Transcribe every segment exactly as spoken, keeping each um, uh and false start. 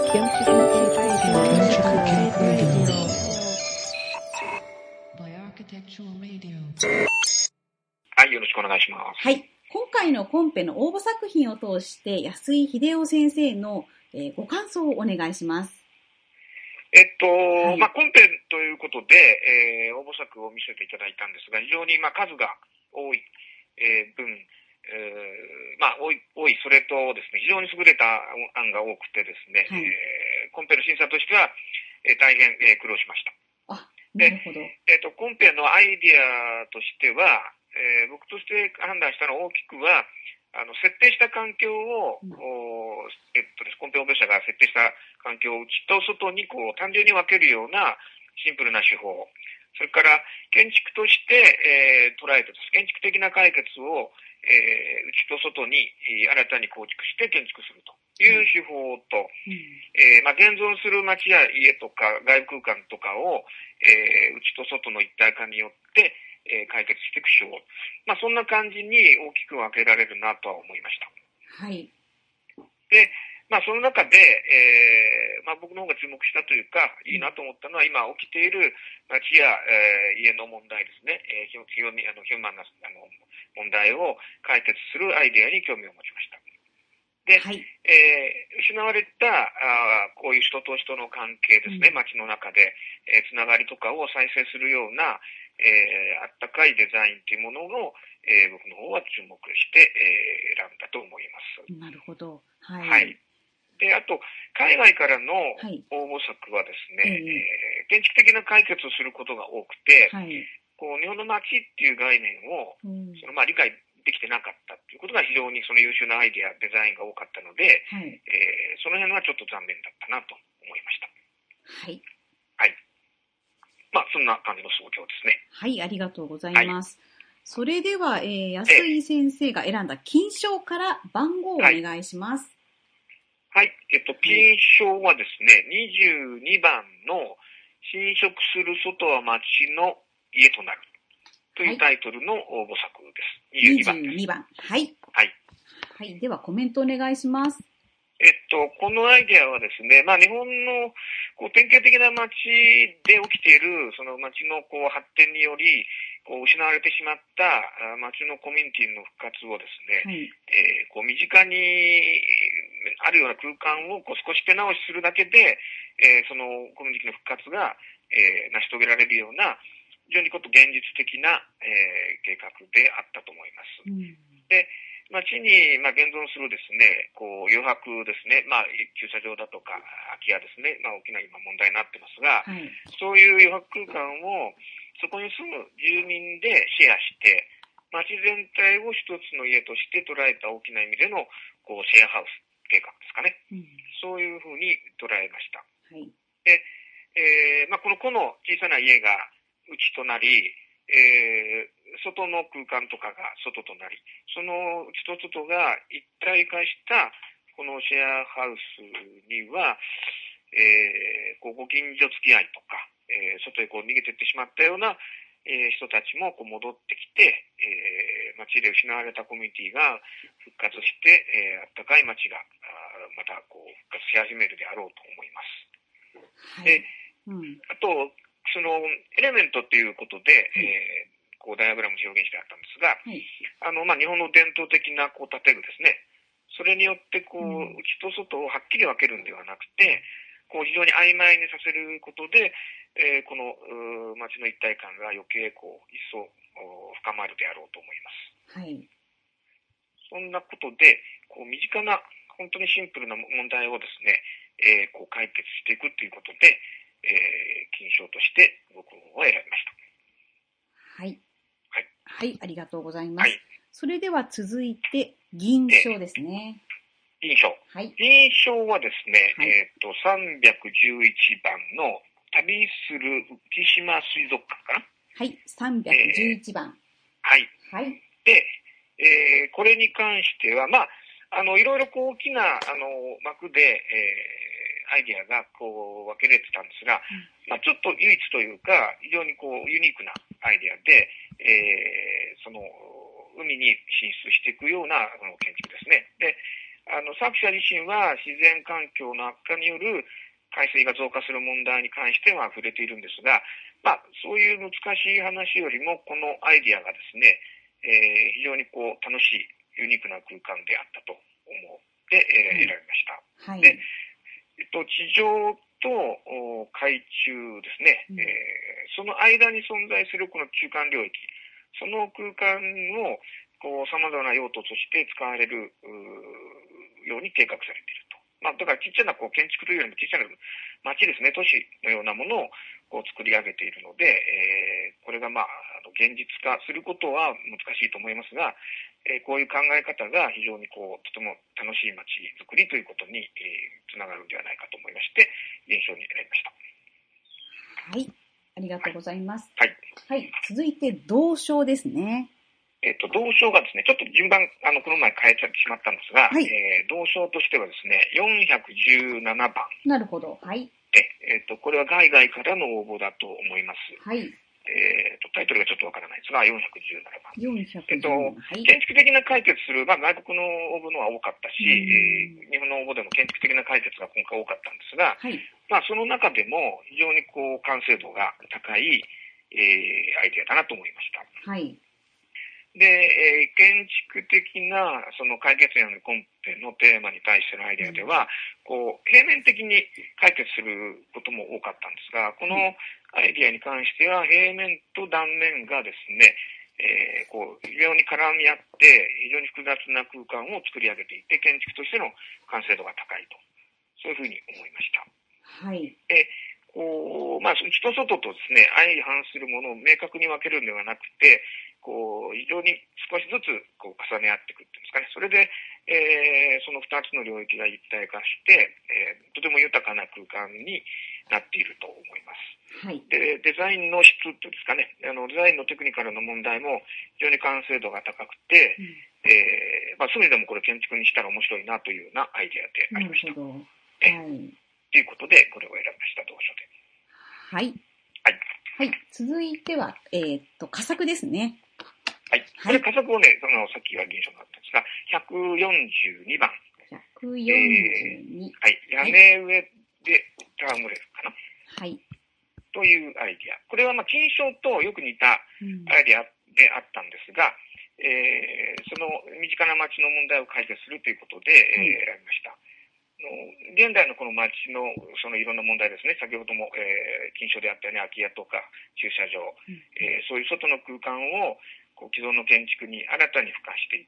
はい、よろしくお願いします。 はい。今回のコンペの応募作品を通して、安井秀夫先生の、えー、ご感想をお願いします。 えっと、 はい、 まあ、コンペということで、えー、応募作を見せていただいたんですが、非常に、まあ、数が多い、えー、分、えー、まあ、多い、多い、それとですね、非常に優れた案が多くてですね、はい、えー、コンペの審査としては、えー、大変、えー、苦労しました。 あ、なるほど。 えっと、コンペのアイディアとしては、えー、僕として判断したのは大きくは、あの、設定した環境を、うん、えっとです、コンペ応募者が設定した環境を内と外にこう単純に分けるようなシンプルな手法。それから建築として、えー、捉えてです。建築的な解決を、えー、内と外に、えー、新たに構築して建築するという手法と、うんえーまあ、現存する街や家とか外部空間とかを、えー、内と外の一体化によってえー、解決していく手法。まあ、そんな感じに大きく分けられるなとは思いました。 はい。 で、まあ、その中で、えー、まあ、僕の方が注目したというか、いいなと思ったのは、今起きている街や、えー、家の問題ですね。えー、非常にあのヒューマンなあの問題を解決するアイデアに興味を持ちました。で、はいえー、失われたあこういう人と人の関係ですね、うん、街の中で、えー、つながりとかを再生するような、えー、あったかいデザインというものを、えー、僕の方は注目して、えー、選んだと思います。 なるほど。はい。 はい、で、あと、海外からの応募作はですね、はいえー、建築的な解決をすることが多くて、はい、こう日本の街っていう概念を、うん、そのまあ理解できてなかったということが非常にその優秀なアイデア、デザインが多かったので、はいえー、その辺はちょっと残念だったなと思いました。 はい。 はい。まあ、そんな感じの総評ですね。 はい、ありがとうございます。はい、それでは、えー、安井先生が選んだ金賞から番号をお願いします。 はい、はい、えっと、金賞はですね、にじゅうにばんの侵食する外は街の家となるというタイトルの応募作です。 にじゅうにばんです。にじゅうにばん。はい。 はい。 はい。ではコメントお願いします。 えっと、このアイデアはですね、まあ日本のこう典型的な街で起きているその街のこう発展によりこう失われてしまった街のコミュニティの復活をですね、はいえー、こう身近にあるような空間をこう少し手直しするだけで、えー、そのコミュニティの復活が、えー、成し遂げられるような非常にこと現実的な、えー、計画であったと思います。うん、で街に、まあ、現存するですね、こう余白ですね、まあ、駐車場だとか空き家ですね、まあ、大きな今問題になってますが、はい、そういう余白空間をそこに住む住民でシェアして、街全体を一つの家として捉えた大きな意味でのこうシェアハウス計画ですかね、うん、そういうふうに捉えました。はい、で、えーまあ、この個の小さな家が内となり、えー外の空間とかが外となり、その内と外が一体化したこのシェアハウスには、えー、こうご近所付き合いとか、えー、外へこう逃げていってしまったような、えー、人たちもこう戻ってきて、えー、街で失われたコミュニティが復活して、えー、あったかい街がまたこう復活し始めるであろうと思います。はい、で、うん、あとそのエレメントっていうことで、えーこうダイアグラムで表現してあったんですが、はい、あのまあ、日本の伝統的なこう建具ですね。それによってこう、うん、内と外をはっきり分けるんではなくて、こう非常に曖昧にさせることで、えー、この街の一体感が余計こう一層深まるであろうと思います。はい、そんなことでこう身近な本当にシンプルな問題をですね、えー、こう解決していくということで、えー、金賞として僕は選びました。 はい。はい、ありがとうございます。はい、それでは続いて、銀賞ですね。 銀賞。はい。銀賞はですね、はい、えっと、さんびゃくじゅういちばんの旅する浮島水族館かな。 はい、さんびゃくじゅういちばん。えー、 はい。はい。で、えー、これに関しては、まあ、あの、いろいろこう大きな、あの、幕で、えー、アイディアがこう分けられてたんですが、うん、まあ、ちょっと唯一というか、非常にこうユニークなアイディアで、えー、その海に進出していくようなその建築ですね。で、 あの、作者自身は自然環境の悪化による海水が増加する問題に関しては触れているんですが、まあ、そういう難しい話よりも、このアイディアがですね、えー、非常にこう、楽しい、ユニークな空間であったと思って、えー、選びました。はい。で、えっと、地上と海中ですね、うん、えー、その間に存在するこの中間領域、その空間を、こう、様々な用途として使われる、ように計画されていると。まあ、だからちっちゃなこう建築というよりも小さな町ですね、都市のようなものをこう作り上げているので、えー、これがまあ、現実化することは難しいと思いますが、えー、こういう考え方が非常にこう、とても楽しい町づくりということに、えー、つながるんではないかと思いまして、現象に選びました。 はい。ありがとうございます。 はい。 はい。続いて、銅賞ですね。 えっと、銅賞がですね、ちょっと順番、あの、この前変えちゃってしまったんですが、はい、えー、銅賞としてはですね、よんひゃくじゅうななばん。 なるほど。はい。 え、えっと、これは海外からの応募だと思います。 はい。 えっと、タイトルがちょっとわからないですが、よんひゃくじゅうななばん。 よんひゃくじゅうななばん。 えっと、はい、建築的な解決する、まあ、外国の応募のは多かったし、えー、日本の応募でも建築的な解決が今回多かったんですが、はい、まあ、その中でも非常にこう、完成度が高い、えー、アイデアだなと思いました。 はい。 で、えー、建築的なその解決案の根本のテーマに対してのアイデアでは、こう、平面的に解決することも多かったんですが、このアイデアに関しては平面と断面がですね、えー、こう、非常に絡み合って、非常に複雑な空間を作り上げていて、建築としての完成度が高いと。そういうふうに思いました。 はい。 で、こう、まあ、内と外とですね、相反するものを明確に分けるんではなくて、こう、非常に少しずつ、こう、重ね合っていくっていうんですかね。それで、えー、その二つの領域が一体化して、えー、とても豊かな空間になっていると思います。 はい。 で、デザインの質っていうんですかね。あの、デザインのテクニカルの問題も非常に完成度が高くて、うん、えー、まあ、すぐにでもこれ建築にしたら面白いなというようなアイデアでありました。 なるほど。はい。 ということで、これを選びました、同書で。 はい。 はい。 はい。続いては、えー、っと、佳作ですね。 はい。これ、佳作をね、その、さっきは現象があったんですが、ひゃくよんじゅうにばん。 ひゃくよんじゅうに。 えー、はい。屋根上で戯れるかな。 はい。 というアイディア。これは、まあ、金賞とよく似たアイディアであったんですが、うん、えー、その身近な街の問題を解決するということで、えー、選びました。現代のこの街のそのいろんな問題ですね、先ほども、えー、金賞であったように空き家とか駐車場、うん、えー、そういう外の空間をこう既存の建築に新たに付加していって、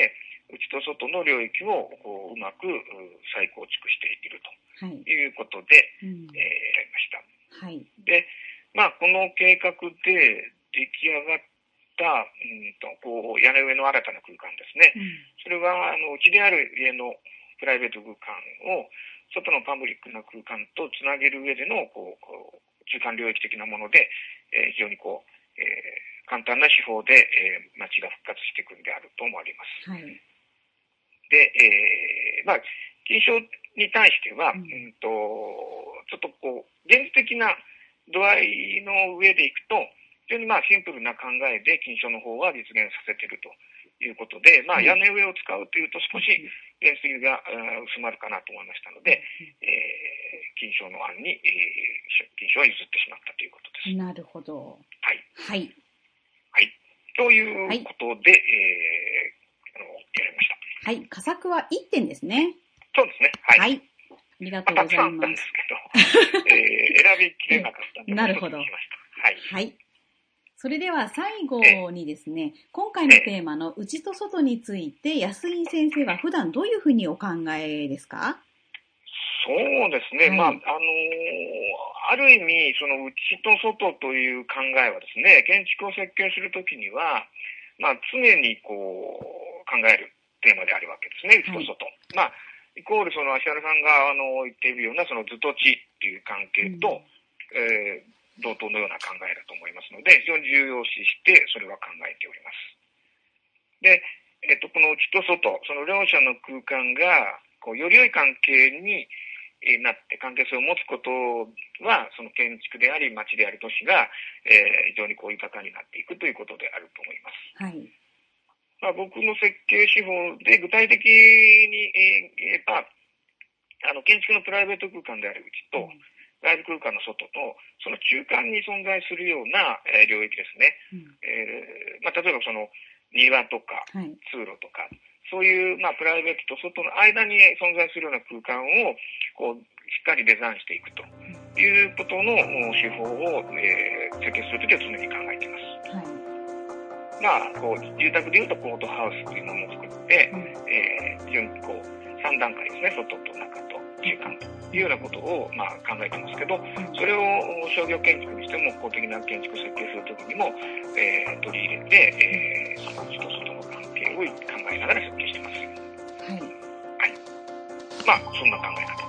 内と外の領域をこううまく再構築しているということで、はい、うん、えー、選びました。 はい、 で、まあ、この計画で出来上がったうんとこう屋根上の新たな空間ですね。うん、それはあのうちである家のプライベート空間を外のパブリックな空間とつなげる上でのこうこう中間領域的なもので、えー、非常にこう、えー、簡単な手法で、えー、街が復活していくんであると思われます。はい、で、えー、まあ金賞に対しては、うん、とちょっとこう現実的な度合いの上でいくと非常にまあシンプルな考えで金賞の方は実現させているということで、まあ、屋根上を使うというと少し原水が薄まるかなと思いましたので、えー、金賞の案に、えー、金賞は譲ってしまったということです。 なるほど。 はい。 はい。 はい。ということで、はい、えー、あの、やりました。 はい。佳作はいってんですね。 そうですね。はい。 はい。ありがとうございます。 たくさんあったんですけど、えー、選びきれなかったんで、 なるほど。 はい。 はい。それでは最後にですね、今回のテーマの内と外について安井先生は普段どういうふうにお考えですか？ そうですね。はい、まあ、あのー、ある意味、その内と外という考えはですね、建築を設計するときには、まあ、常にこう、考えるテーマであるわけですね、内と外。はい、まあ、イコールその芦原さんがあの言っているようなその図と地っていう関係と、うん、えー同等のような考えだと思いますので、非常に重要視して、それは考えております。で、えっと、この内と外、その両者の空間が、こう、より良い関係になって、関係性を持つことは、その建築であり、街であり、都市が、えー、非常にこう、豊かになっていくということであると思います。 はい。 まあ、僕の設計手法で具体的に言えば、あの、建築のプライベート空間であるうちと、外部空間の外の、その中間に存在するような、えー、領域ですね。うん、えー、まあ、例えばその、庭とか、通路とか、はい、そういう、まあ、プライベートと外の間に存在するような空間を、こう、しっかりデザインしていくということの手法を、えー、設計するときは常に考えています。はい、まあ、こう、住宅でいうとコートハウスというものを作って、うん、えー、非常にこう、さん段階ですね、外と中と中間というようなことを、まあ、考えてますけど、それを商業建築にしても公的な建築設計するときにも、えー、取り入れて、えー、その内と外の関係を考えながら設計してます。はい。はい。まあ、そんな考え方。